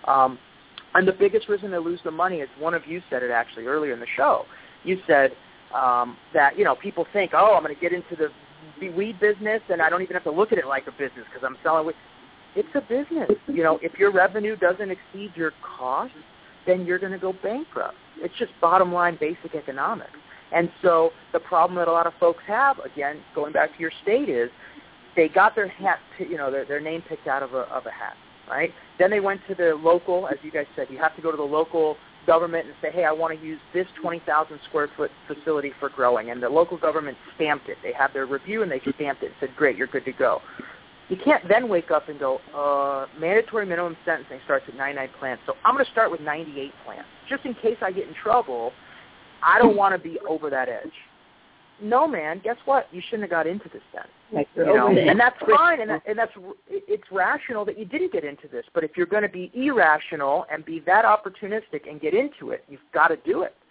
And the biggest reason they lose their money is, one of you said it actually earlier in the show. You said that, people think, I'm going to get into the weed business and I don't even have to look at it like a business because I'm selling weed. It's a business. If your revenue doesn't exceed your cost, then you're going to go bankrupt. It's just bottom line basic economics. And so the problem that a lot of folks have, again, going back to your state, is they got their hat, their name picked out of a hat, right? Then they went to the local, as you guys said, you have to go to the local government and say, hey, I want to use this 20,000 square foot facility for growing. And the local government stamped it. They had their review and they stamped it and said, great, you're good to go. You can't then wake up and go, mandatory minimum sentencing starts at 99 plants, so I'm going to start with 98 plants. Just in case I get in trouble, I don't want to be over that edge. No, man, guess what? You shouldn't have got into this then. And that's fine, and it's rational that you didn't get into this. But if you're going to be irrational and be that opportunistic and get into it, you've got to do it.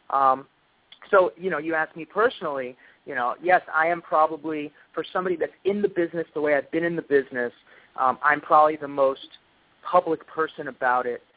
So, you asked me personally, yes, I am probably, for somebody that's in the business the way I've been in the business, I'm probably the most public person about it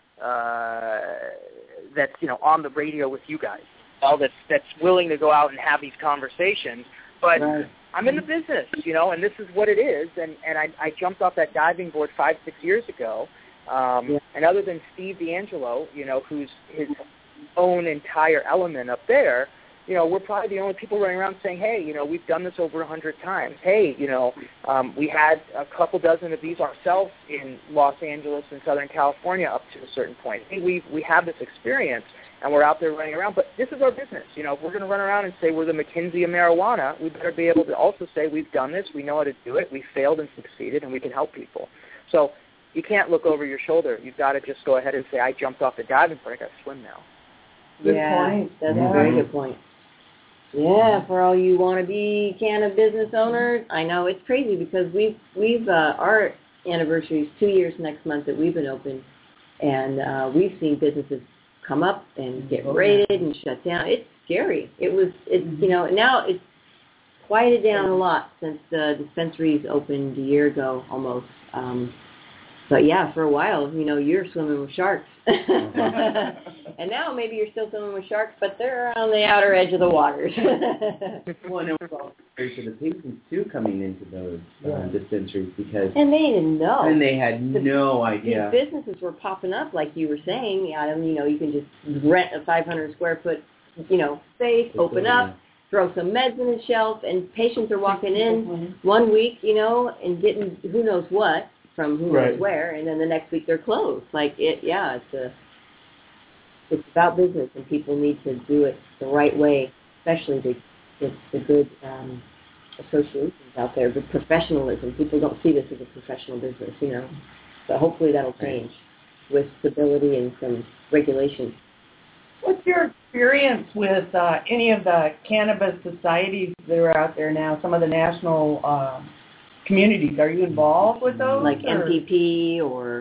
that's, on the radio with you guys. That's willing to go out and have these conversations. But right. I'm in the business, and this is what it is. And I jumped off that diving board 5-6 years ago. And other than Steve D'Angelo, who's his own entire element up there, we're probably the only people running around saying, hey, we've done this over 100 times. Hey, we had a couple dozen of these ourselves in Los Angeles and Southern California up to a certain point. Hey, we have this experience. and we're out there running around. But this is our business. You know, if we're going to run around and say we're the McKinsey of marijuana, we better be able to also say we've done this, we know how to do it, we failed and succeeded, and we can help people. So you can't look over your shoulder. You've got to just go ahead and say, I jumped off the diving board, I got to swim now. Good point. That's a very good point. Yeah, for all you wannabe cannabis business owners, I know it's crazy because we've our anniversary is 2 years next month that we've been open, and we've seen businesses come up and get raided and shut down. It's scary. It's you know, now it's quieted down a lot since the dispensaries opened a year ago almost. But yeah, for a while, you know, you're swimming with sharks. And now maybe you're still swimming with sharks, but they're on the outer edge of the waters. Well, and it was also scary for the patients, too, coming into those dispensaries because... And they didn't know. And they had no idea. These businesses were popping up, like you were saying, Adam. You know, you can just rent a 500 square foot, you know, space, open up, throw some meds in the shelf, and patients are walking in 1 week, you know, and getting who knows what from who knows where, and then the next week they're closed. Like it's about business, and people need to do it the right way, especially the good associations out there, the professionalism. People don't see this as a professional business, you know. So hopefully that'll change with stability and some regulations. What's your experience with any of the cannabis societies that are out there now, some of the national communities? Are you involved with those? Like MPP or...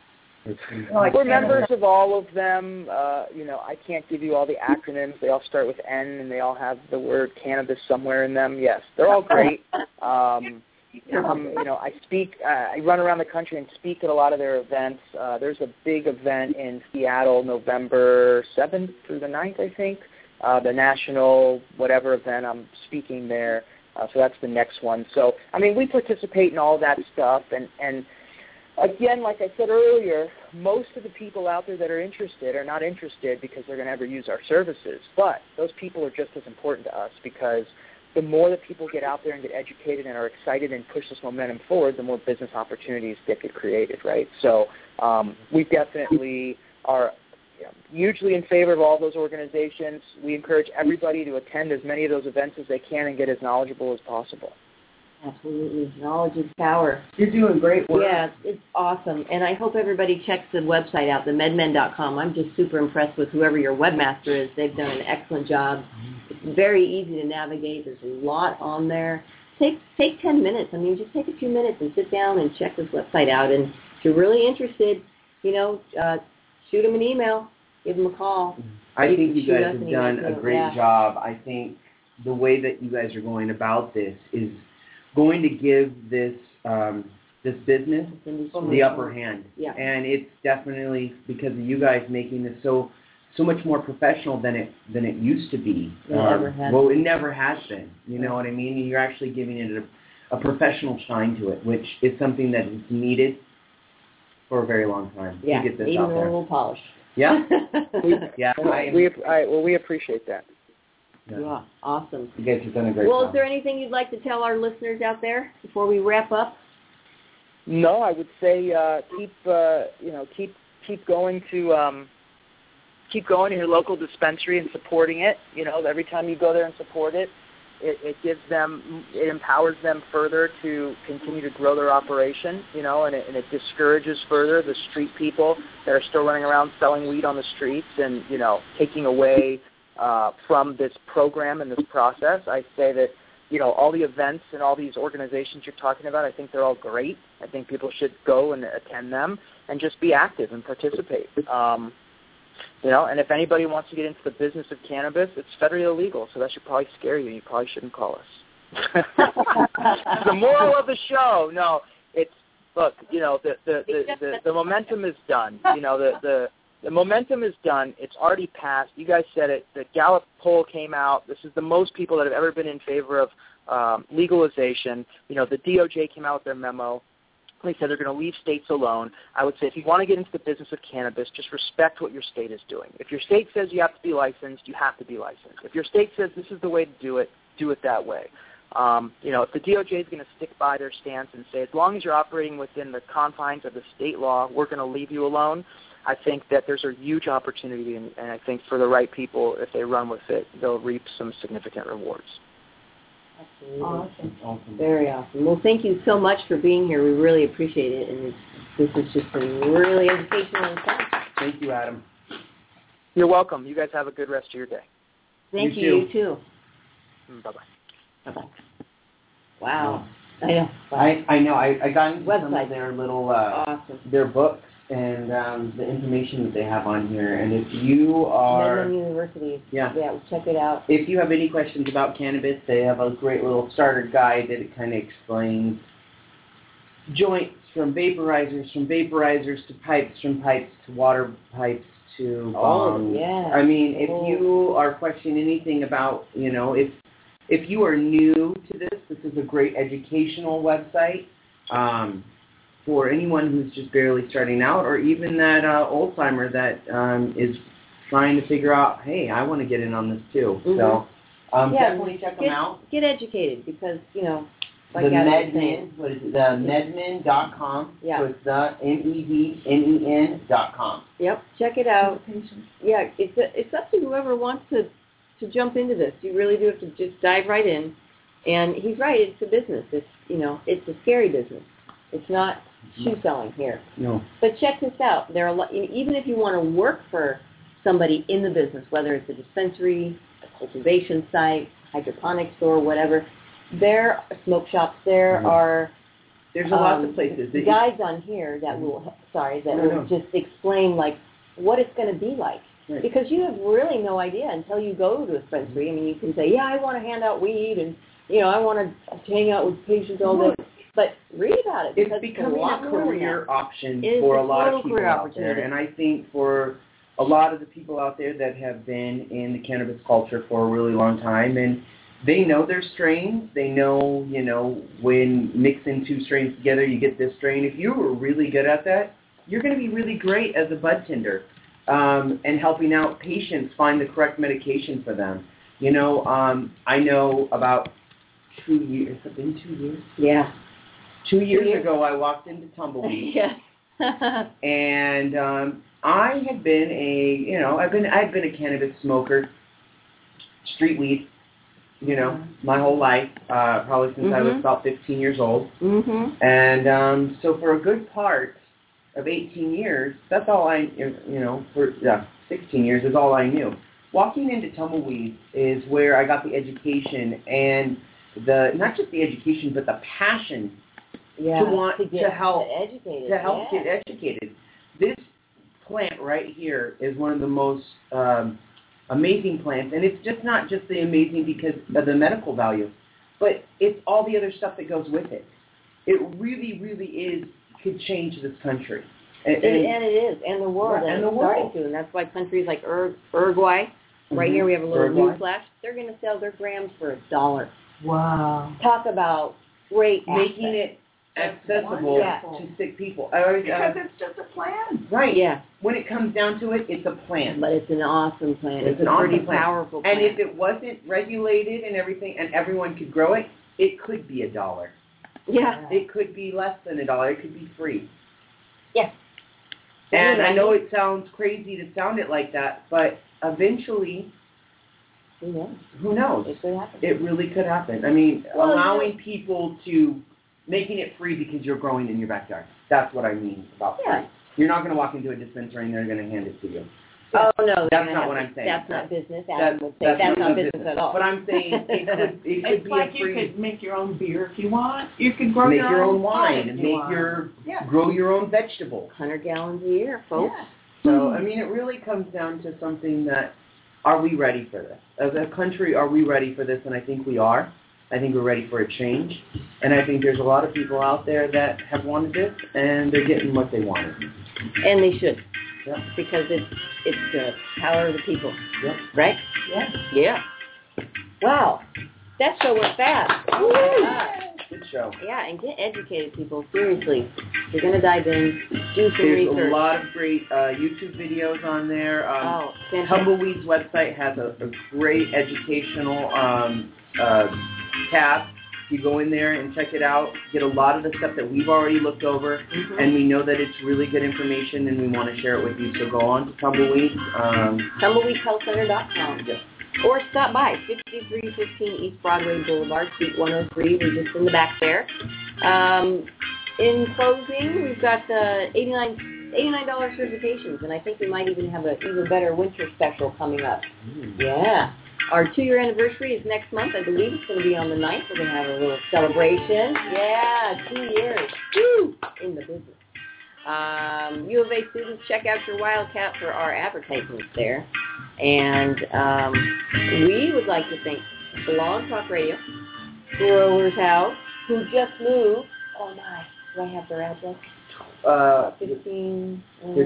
We're members of all of them. You know, I can't give you all the acronyms. They all start with N, and they all have the word cannabis somewhere in them. Yes, they're all great. You know, I run around the country and speak at a lot of their events. There's a big event in Seattle, November 7th through the 9th, I think. The national whatever event, I'm speaking there. So that's the next one. So, I mean, we participate in all that stuff. And again, like I said earlier, most of the people out there that are interested are not interested because they're going to ever use our services. But those people are just as important to us because the more that people get out there and get educated and are excited and push this momentum forward, the more business opportunities get created, right? So we definitely are hugely in favor of all those organizations. We encourage everybody to attend as many of those events as they can and get as knowledgeable as possible. Absolutely. Knowledge is power. You're doing great work. Yeah, it's awesome. And I hope everybody checks the website out, themedmen.com. I'm just super impressed with whoever your webmaster is. They've done an excellent job. It's very easy to navigate. There's a lot on there. Take 10 minutes. I mean, just take a few minutes and sit down and check this website out. And if you're really interested, you know, shoot them an email. Give them a call. I think you guys have done a great job. I think the way that you guys are going about this is going to give this this business the upper hand. Yeah. And it's definitely because of you guys making this so much more professional than it used to be. It never has. Well, it never has been. You know what I mean? You're actually giving it a professional shine to it, which is something that is needed for a very long time to get this out there. Even a little polish. Yeah. We appreciate that. Yeah, awesome. You guys have done a great job. Well, is there anything you'd like to tell our listeners out there before we wrap up? No, I would say keep going to your local dispensary and supporting it. You know, every time you go there and support it, it empowers them further to continue to grow their operation, you know, and it discourages further the street people that are still running around selling weed on the streets and, you know, taking away from this program and this process. I say that, you know, all the events and all these organizations you're talking about, I think they're all great. I think people should go and attend them and just be active and participate. You know, and if anybody wants to get into the business of cannabis, it's federally illegal, so that should probably scare you. You probably shouldn't call us. The moral of the show, no, it's, look, you know, the momentum is done. You know, the momentum is done. It's already passed. You guys said it. The Gallup poll came out. This is the most people that have ever been in favor of legalization. You know, the DOJ came out with their memo. They said they're going to leave states alone. I would say if you want to get into the business of cannabis, just respect what your state is doing. If your state says you have to be licensed, you have to be licensed. If your state says this is the way to do it that way. You know, if the DOJ is going to stick by their stance and say as long as you're operating within the confines of the state law, we're going to leave you alone, I think that there's a huge opportunity, and I think for the right people, if they run with it, they'll reap some significant rewards. Absolutely. Awesome. Very awesome. Well, thank you so much for being here. We really appreciate it, and this has just been really educational and fun. Thank you, Adam. You're welcome. You guys have a good rest of your day. Thank you. You too. Bye-bye. Bye-bye. Wow. I know. I know. I got into Website. some of their little awesome. their books and the information that they have on here. And if you are Midland University. Yeah, check it out. If you have any questions about cannabis, they have a great little starter guide that it kind of explains joints from vaporizers to pipes, from pipes to water pipes to bongs. Oh, yeah. I mean, if you are questioning anything about, if you are new to this is a great educational website for anyone who's just barely starting out, or even that old-timer that is trying to figure out, hey, I want to get in on this too. Mm-hmm. So definitely check them out. Get educated because, like the Medmen, what is it? The Medmen.com. Yeah. So it's the MEDMEN.com. Yep. Check it out. Yeah, it's up to whoever wants to jump into this. You really do have to just dive right in. And he's right. It's a business. It's a scary business. It's not shoe selling here. No. But check this out. There are even if you want to work for somebody in the business, whether it's a dispensary, a cultivation site, hydroponic store, whatever. There are smoke shops. There are there's a lot of places. Guides on here that will just explain what it's going to be like. Right. Because you have really no idea until you go to a dispensary. I mean, you can say, yeah, I want to hand out weed and I want to hang out with patients all day. But read about it. It's becoming a career option for a lot of people out there. And I think for a lot of the people out there that have been in the cannabis culture for a really long time, and they know their strains. They know, when mixing two strains together, you get this strain. If you were really good at that, you're going to be really great as a bud tender and helping out patients find the correct medication for them. I know about 2 years. Has it been 2 years? Yeah. 2 years ago, I walked into Tumbleweed. Yes. And I had been I've been a cannabis smoker, street weed, my whole life, probably since I was about 15 years old. Mm-hmm. And so for a good part of 18 years, that's all 16 years is all I knew. Walking into Tumbleweed is where I got the education and not just the education, but the passion to help get educated. This plant right here is one of the most amazing plants, and it's just not just the amazing because of the medical value, but it's all the other stuff that goes with it. It really, really could change this country. And it is, and the world. Right, and the world. And that's why countries like Uruguay, right here we have a little news flash, they're going to sell their grams for $1. Wow. Talk about great making it accessible to sick people. Because it's just a plan. Right. Yeah. When it comes down to it, it's a plan. But it's an awesome plan. It's a awesome pretty plan. Powerful plan. And if it wasn't regulated and everything, and everyone could grow it, it could be $1. Yeah. It could be less than $1. It could be free. Yes. And I know it sounds crazy to sound it like that, but eventually, who knows? Who knows? It could happen. It really could happen. I mean, allowing people to making it free because you're growing in your backyard. That's what I mean about free. You're not going to walk into a dispensary and they're going to hand it to you. Oh, no. That's not what I'm saying. That's not business. That's not business at all. But I'm saying it could it's be like a free... you could make your own beer if you want. You could grow make your own wine and grow your own vegetables. 100 gallons a year, folks. Yeah. So, I mean, it really comes down to something that, are we ready for this? As a country, are we ready for this? And I think we are. I think we're ready for a change. And I think there's a lot of people out there that have wanted this, and they're getting what they wanted. And they should. Yep. Because it's the power of the people. Yep. Right? Yeah. Yeah. Wow. That show went fast. Oh, my God. Good show. Yeah, and get educated, people. Seriously. If you're going to dive in, do some research. There's a lot of great YouTube videos on there. Fantastic. Tumbleweed's website has a great educational tab You go in there and check it out, get a lot of the stuff that we've already looked over, and we know that it's really good information, and we want to share it with you. So go on to Tumbleweed. TumbleweedHealthCenter.com. Yes. Or stop by 5315 East Broadway Boulevard, Suite 103. We're just in the back there. In closing, we've got $89 certifications, and I think we might even have an even better winter special coming up. Yeah. Our 2-year anniversary is next month. I believe it's going to be on the 9th. We're going to have a little celebration. Yeah, 2 years. Woo! In the business. U of A students, check out your Wildcat for our advertisements there. And we would like to thank Blog Talk Radio, Growers House, who just moved. Oh, my. Do I have their address? 15. The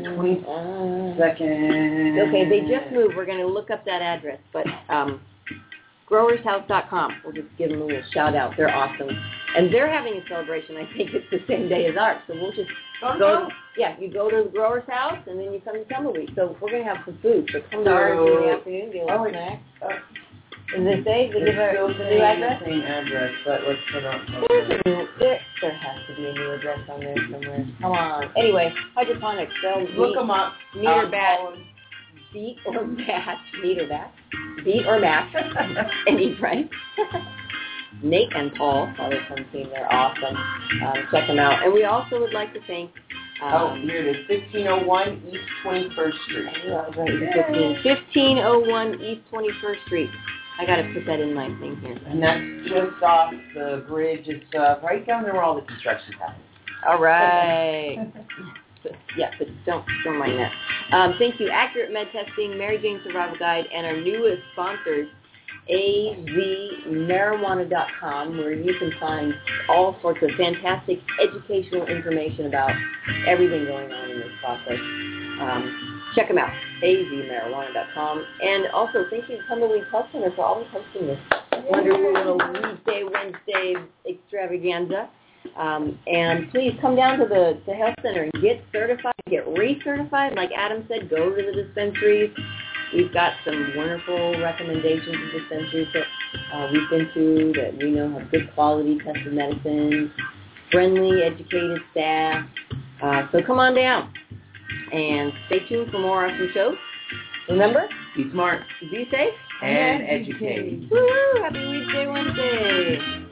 22nd. Okay, they just moved. We're going to look up that address. But growershouse.com. We'll just give them a little shout out. They're awesome. And they're having a celebration. I think it's the same day as ours. So we'll just go. Yeah, you go to the Grower's House and then you come to Tumbleweed. So we're going to have some food. So come to ours in the afternoon, get a little snack. Does they say? They give us the new address? The same address, but let's put up. There has to be a new address on there somewhere. Come on. Anyway, hydroponics. Look them up. Meat or bat. Beat or match. Meat or bat. Beat or match. Any price. Nate and Paul, Father Son team, they're awesome. Check them out. And we also would like to thank... here it is, 1501 East 21st Street. Right, 1501 East 21st Street. I got to put that in my thing here. And that's just off the bridge. It's right down there where all the construction's happening. All right. Yeah, but don't mind that. Thank you, Accurate Med Testing, Mary Jane Survival Guide, and our newest sponsors, azmarijuana.com, where you can find all sorts of fantastic educational information about everything going on in this process. Check them out, azmarijuana.com. And also, thank you to Tumbleweed Health Center for always hosting this wonderful little Wednesday extravaganza. And please come down to the Health Center and get certified, get recertified. Like Adam said, go to the dispensaries. We've got some wonderful recommendations of dispensaries that we've been to that we know have good quality tested medicines, friendly, educated staff. So come on down and stay tuned for more awesome shows. Remember, be smart, be safe, and educate. Woo! Happy Weed Day Wednesday.